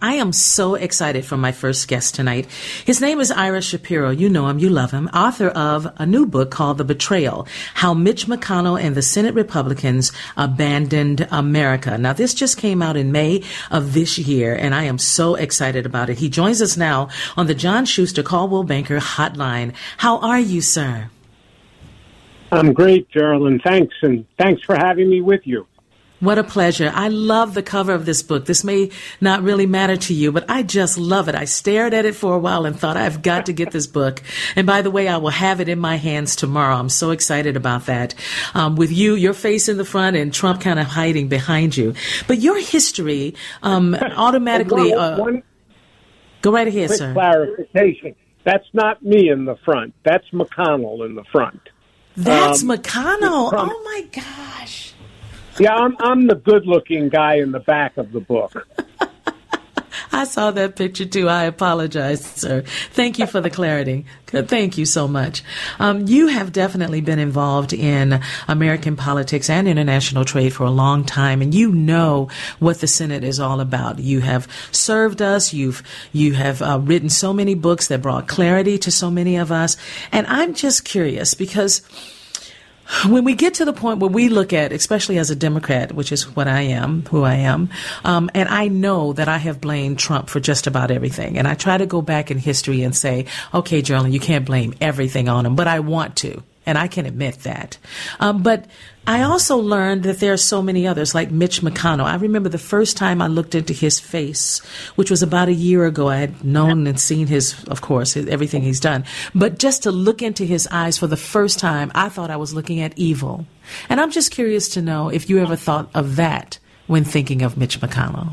I am so excited for my first guest tonight. His name is Ira Shapiro. You know him, you love him. Author of a new book called The Betrayal, How Mitch McConnell and the Senate Republicans Abandoned America. Now, this just came out in May of this year, and I am so excited about it. He joins us now on the John Schuster Coldwell Banker Hotline. How are you, sir? I'm great, Geraldine. Thanks, and thanks for having me with you. What a pleasure. I love the cover of this book. This may not really matter to you, but I just love it. I stared at it for a while and thought, I've got to get this book. And by the way, I will have it in my hands tomorrow. I'm so excited about that. With you, your face in the front and Trump kind of hiding behind you. But your history automatically... go right ahead, quick sir. Clarification. That's not me in the front. That's McConnell in the front. That's McConnell. Oh, my gosh. Yeah, I'm the good-looking guy in the back of the book. I saw that picture, too. I apologize, sir. Thank you for the clarity. Thank you so much. You have definitely been involved in American politics and international trade for a long time, and you know what the Senate is all about. You have served us. You have written so many books that brought clarity to so many of us. And I'm just curious because when we get to the point where we look at, especially as a Democrat, which is what I am, who I am, and I know that I have blamed Trump for just about everything. And I try to go back in history and say, okay, Geraldine, you can't blame everything on him, but I want to. And I can admit that. But I also learned that there are so many others, like Mitch McConnell. I remember the first time I looked into his face, which was about a year ago. I had known and seen everything he's done. But just to look into his eyes for the first time, I thought I was looking at evil. And I'm just curious to know if you ever thought of that when thinking of Mitch McConnell.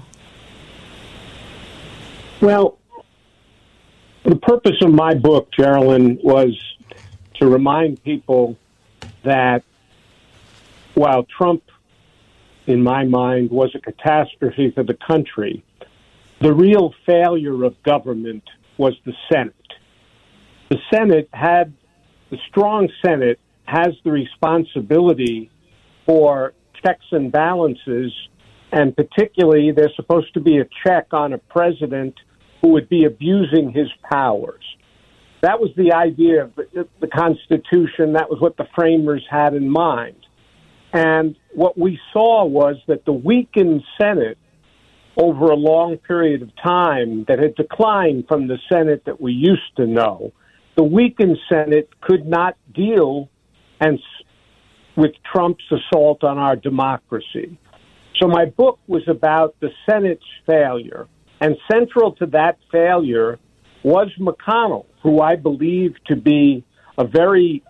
Well, the purpose of my book, Geraldine, was to remind people that while Trump, in my mind, was a catastrophe for the country, the real failure of government was the Senate. The strong Senate has the responsibility for checks and balances, and particularly there's supposed to be a check on a president who would be abusing his powers. That was the idea of the Constitution. That was what the framers had in mind. And what we saw was that the weakened Senate over a long period of time that had declined from the Senate that we used to know, the weakened Senate could not deal with Trump's assault on our democracy. So my book was about the Senate's failure. And central to that failure was McConnell, who I believe to be a very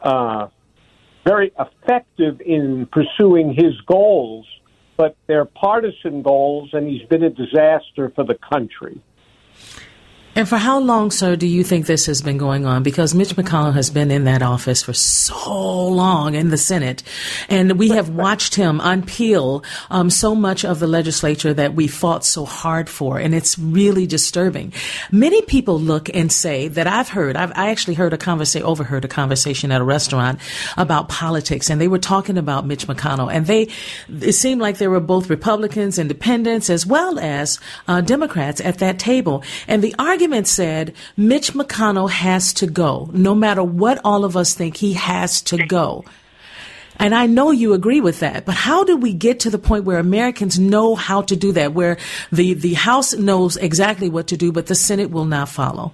effective in pursuing his goals, but they're partisan goals, and he's been a disaster for the country. And for how long, sir, do you think this has been going on? Because Mitch McConnell has been in that office for so long in the Senate, and we have watched him unpeel so much of the legislature that we fought so hard for, and it's really disturbing. Many people look and say that I actually overheard a conversation at a restaurant about politics, and they were talking about Mitch McConnell, and it seemed like there were both Republicans, independents, as well as Democrats at that table, and the argument said Mitch McConnell has to go. No matter what all of us think, he has to go. And I know you agree with that, but how do we get to the point where Americans know how to do that, where the House knows exactly what to do, but the Senate will not follow?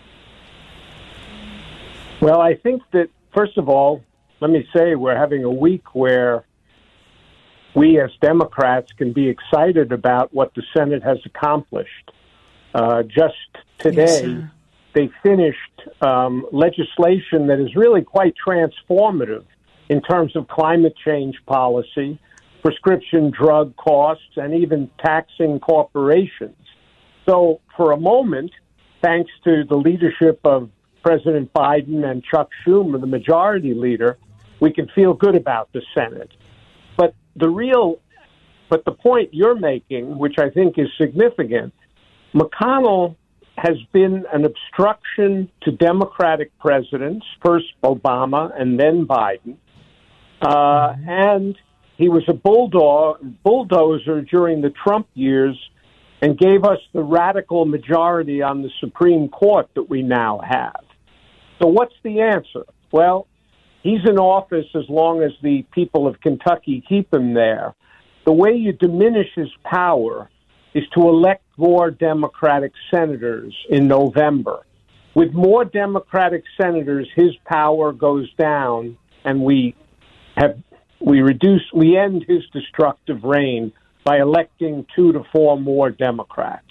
Well, I think that, first of all, let me say we're having a week where we as Democrats can be excited about what the Senate has accomplished. Just today, yes, they finished legislation that is really quite transformative in terms of climate change policy, prescription drug costs, and even taxing corporations. So for a moment, thanks to the leadership of President Biden and Chuck Schumer, the majority leader, we can feel good about the Senate. But the point you're making, which I think is significant, McConnell has been an obstruction to Democratic presidents, first Obama and then Biden. And he was a bulldozer during the Trump years and gave us the radical majority on the Supreme Court that we now have. So what's the answer? Well, he's in office as long as the people of Kentucky keep him there. The way you diminish his power is to elect more Democratic senators in November. With more Democratic senators, his power goes down, and we end his destructive reign by electing 2 to 4 more Democrats.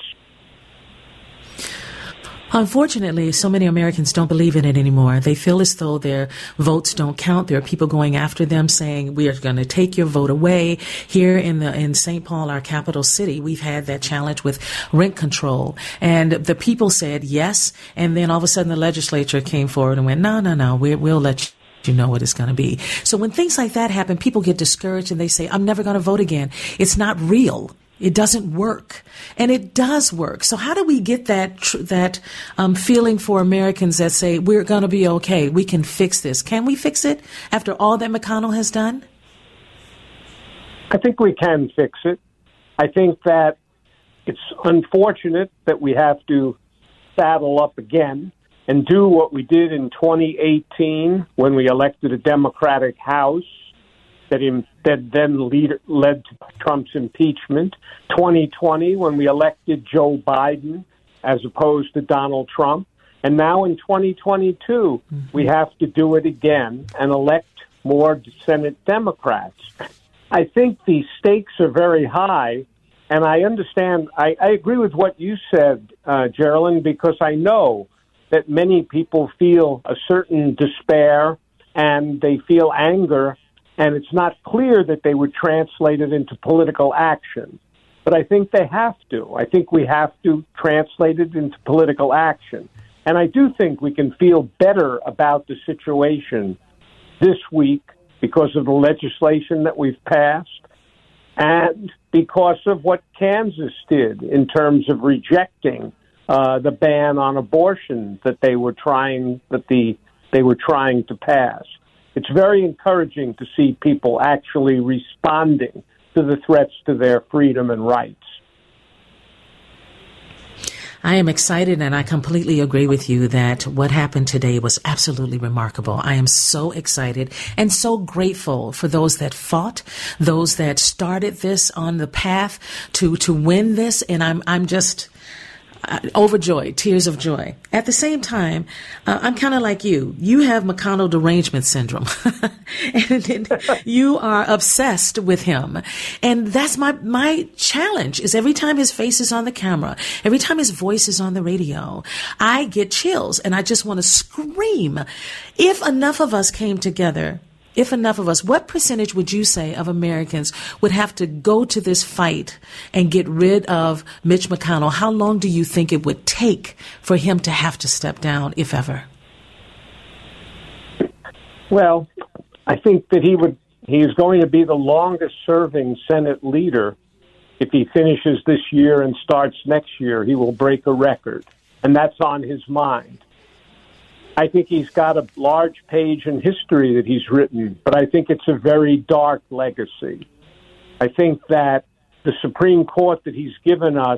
Unfortunately, so many Americans don't believe in it anymore. They feel as though their votes don't count. There are people going after them saying, we are going to take your vote away. Here in St. Paul, our capital city, we've had that challenge with rent control. And the people said yes. And then all of a sudden the legislature came forward and went, no, we'll let you know what it's going to be. So when things like that happen, people get discouraged and they say, I'm never going to vote again. It's not real. It doesn't work. And it does work. So how do we get that feeling for Americans that say, we're going to be okay, we can fix this? Can we fix it after all that McConnell has done? I think we can fix it. I think that it's unfortunate that we have to saddle up again and do what we did in 2018 when we elected a Democratic House that then led to Trump's impeachment. 2020 when we elected Joe Biden as opposed to Donald Trump. And now in 2022, we have to do it again and elect more Senate Democrats. I think the stakes are very high, and I understand, I agree with what you said, Geraldine, because I know that many people feel a certain despair and they feel anger, and it's not clear that they would translate it into political action. But I think they have to. I think we have to translate it into political action. And I do think we can feel better about the situation this week because of the legislation that we've passed and because of what Kansas did in terms of rejecting the ban on abortion that they were trying to pass. It's very encouraging to see people actually responding to the threats to their freedom and rights. I am excited, and I completely agree with you that what happened today was absolutely remarkable. I am so excited and so grateful for those that fought, those that started this on the path to win this, and I'm just overjoyed, tears of joy. At the same time, I'm kind of like you. You have McConnell derangement syndrome, and you are obsessed with him. And that's my challenge is every time his face is on the camera, every time his voice is on the radio, I get chills and I just want to scream. If enough of us came together, what percentage would you say of Americans would have to go to this fight and get rid of Mitch McConnell? How long do you think it would take for him to have to step down, if ever? Well, I think that he is going to be the longest serving Senate leader. If he finishes this year and starts next year, he will break a record, and that's on his mind. I think he's got a large page in history that he's written, but I think it's a very dark legacy. I think that the Supreme Court that he's given us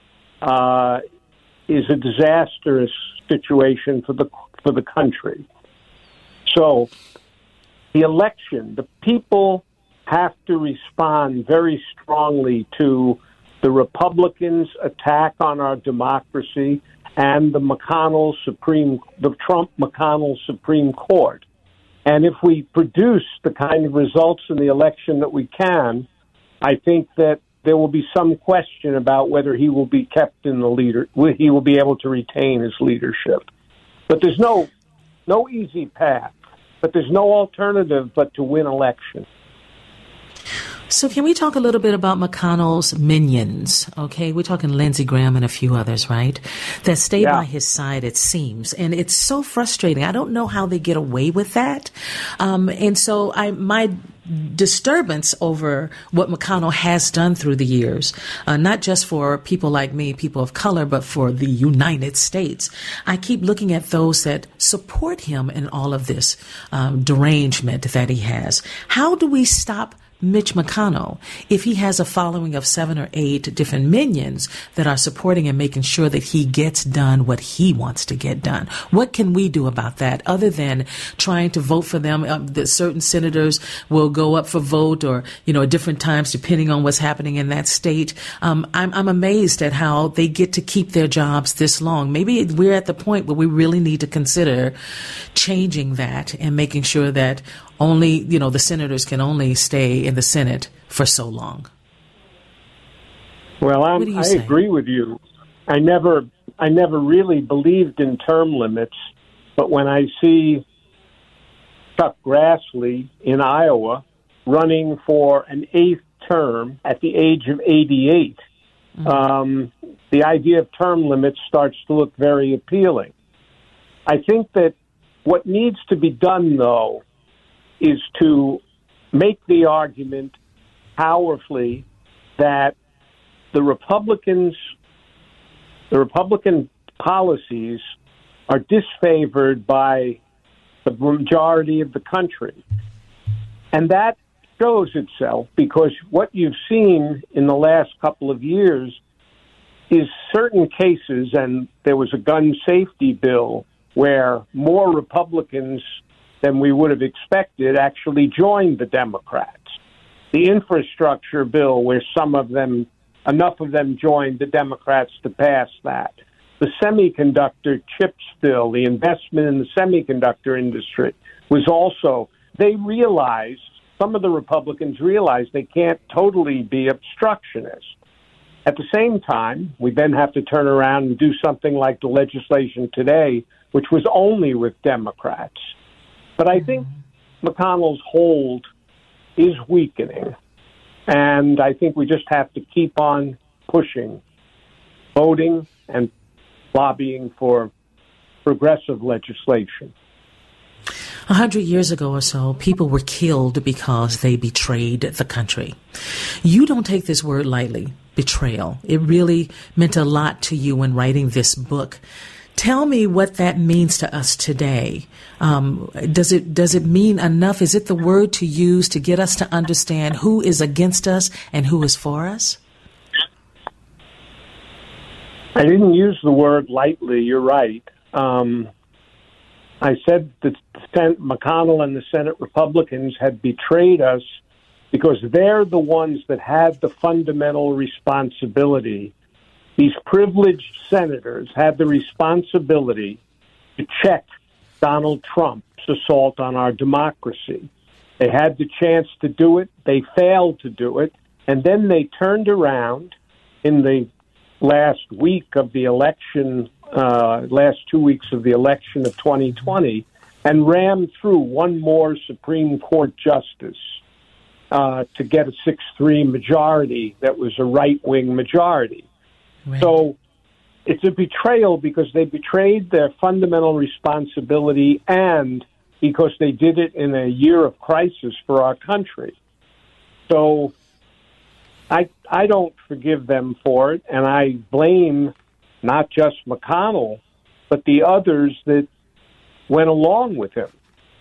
is a disastrous situation for the country. So the election, the people have to respond very strongly to the Republicans' attack on our democracy and the Trump-McConnell Supreme Court. And if we produce the kind of results in the election that we can, I think that there will be some question about whether he will be kept in he will be able to retain his leadership. But there's no easy path. But there's no alternative but to win elections. So can we talk a little bit about McConnell's minions? Okay, we're talking Lindsey Graham and a few others, right? That stay by his side, it seems. And it's so frustrating. I don't know how they get away with that. And so my disturbance over what McConnell has done through the years, not just for people like me, people of color, but for the United States. I keep looking at those that support him in all of this derangement that he has. How do we stop Mitch McConnell if he has a following of 7 or 8 different minions that are supporting and making sure that he gets done what he wants to get done? What can we do about that other than trying to vote for them? That certain senators will go up for vote or, at different times depending on what's happening in that state. I'm amazed at how they get to keep their jobs this long. Maybe we're at the point where we really need to consider changing that and making sure that only, the senators can only stay in the Senate for so long. Well, I agree with you. I never really believed in term limits, but when I see Chuck Grassley in Iowa running for an 8th term at the age of 88, the idea of term limits starts to look very appealing. I think that what needs to be done, though, is to make the argument powerfully that the Republican policies are disfavored by the majority of the country. And that shows itself because what you've seen in the last couple of years is certain cases, and there was a gun safety bill where more Republicans than we would have expected actually joined the Democrats. The infrastructure bill where enough of them joined the Democrats to pass that. The semiconductor chips bill, the investment in the semiconductor industry was also, some of the Republicans realized they can't totally be obstructionist. At the same time, we then have to turn around and do something like the legislation today, which was only with Democrats. But I think McConnell's hold is weakening, and I think we just have to keep on pushing, voting and lobbying for progressive legislation. 100 years ago or so, people were killed because they betrayed the country. You don't take this word lightly, betrayal. It really meant a lot to you when writing this book. Tell me what that means to us today. Does it mean enough? Is it the word to use to get us to understand who is against us and who is for us? I didn't use the word lightly. You're right. I said that McConnell and the Senate Republicans had betrayed us because they're the ones that had the fundamental responsibility. These privileged senators had the responsibility to check Donald Trump's assault on our democracy. They had the chance to do it. They failed to do it. And then they turned around in the last week of the election, last 2 weeks of the election of 2020, and rammed through one more Supreme Court justice to get a 6-3 majority that was a right-wing majority. Right. So it's a betrayal because they betrayed their fundamental responsibility and because they did it in a year of crisis for our country. So I don't forgive them for it, and I blame not just McConnell, but the others that went along with him.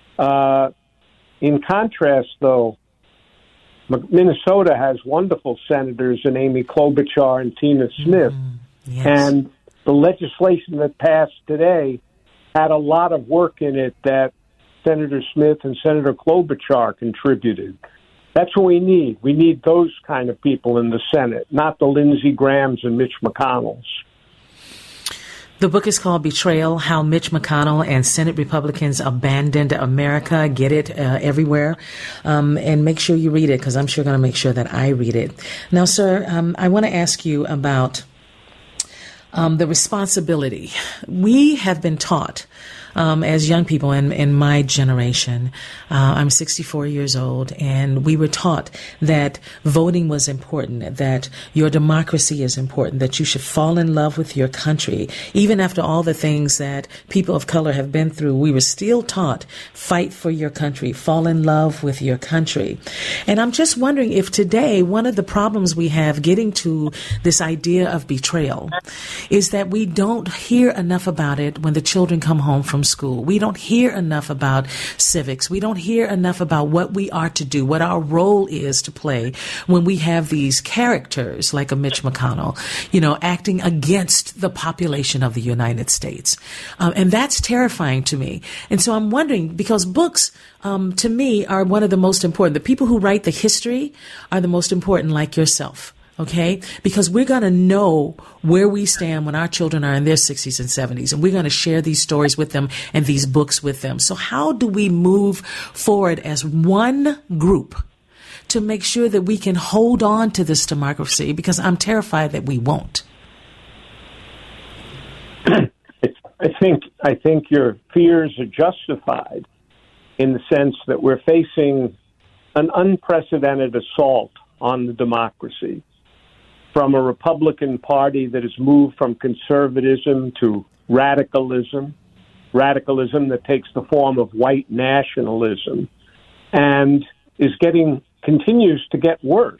In contrast, though, Minnesota has wonderful senators in Amy Klobuchar and Tina Smith. Yes. And the legislation that passed today had a lot of work in it that Senator Smith and Senator Klobuchar contributed. That's what we need. We need those kind of people in the Senate, not the Lindsey Grahams and Mitch McConnells. The book is called Betrayal, How Mitch McConnell and Senate Republicans Abandoned America. Get it everywhere. And make sure you read it because I'm sure going to make sure that I read it. Now, sir, I want to ask you about the responsibility. We have been taught as young people in my generation, I'm 64 years old, and we were taught that voting was important, that your democracy is important, that you should fall in love with your country. Even after all the things that people of color have been through, we were still taught, fight for your country, fall in love with your country. And I'm just wondering if today one of the problems we have getting to this idea of betrayal is that we don't hear enough about it when the children come home from from school. We don't hear enough about civics. We don't hear enough about what we are to do, what our role is to play when we have these characters like a Mitch McConnell, acting against the population of the United States. And that's terrifying to me. And so I'm wondering, because books, to me, are one of the most important. The people who write the history are the most important, like yourself. Okay? Because we're going to know where we stand when our children are in their 60s and 70s, and we're going to share these stories with them and these books with them. So how do we move forward as one group to make sure that we can hold on to this democracy? Because I'm terrified that we won't. I think your fears are justified in the sense that we're facing an unprecedented assault on the democracy from a Republican Party that has moved from conservatism to radicalism that takes the form of white nationalism, and continues to get worse.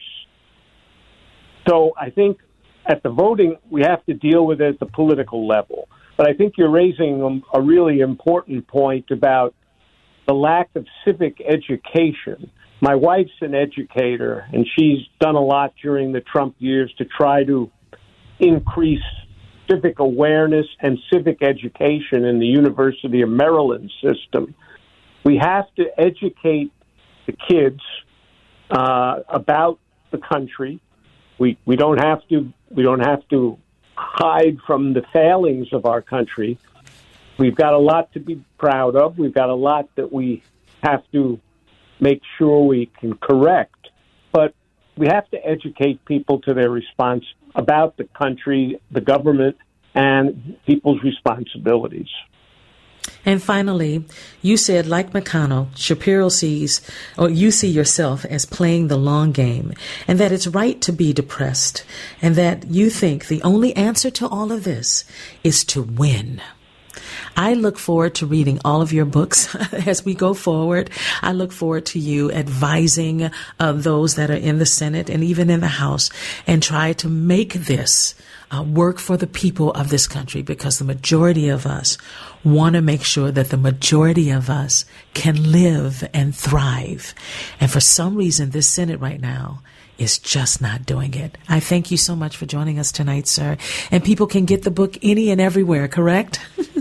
So I think at the voting, we have to deal with it at the political level. But I think you're raising a really important point about the lack of civic education. My wife's an educator, and she's done a lot during the Trump years to try to increase civic awareness and civic education in the University of Maryland system. We have to educate the kids about the country. We don't have to hide from the failings of our country. We've got a lot to be proud of. We've got a lot that we have to make sure we can correct. But we have to educate people to their response about the country, the government, and people's responsibilities. And finally, you said, like McConnell, you see yourself as playing the long game, and that it's right to be depressed, and that you think the only answer to all of this is to win. I look forward to reading all of your books as we go forward. I look forward to you advising those that are in the Senate and even in the House, and try to make this work for the people of this country, because the majority of us want to make sure that the majority of us can live and thrive. And for some reason, this Senate right now is just not doing it. I thank you so much for joining us tonight, sir. And people can get the book any and everywhere, correct?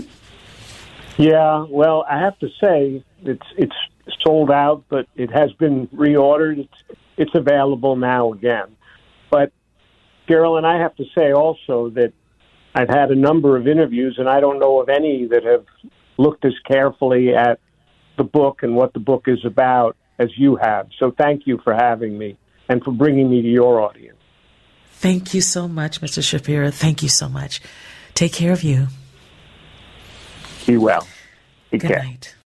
Yeah, well, I have to say it's sold out, but it has been reordered. It's available now again. But, Carolyn, I have to say also that I've had a number of interviews, and I don't know of any that have looked as carefully at the book and what the book is about as you have. So thank you for having me and for bringing me to your audience. Thank you so much, Mr. Shapiro. Thank you so much. Take care of you. Be well. Take Good care. night.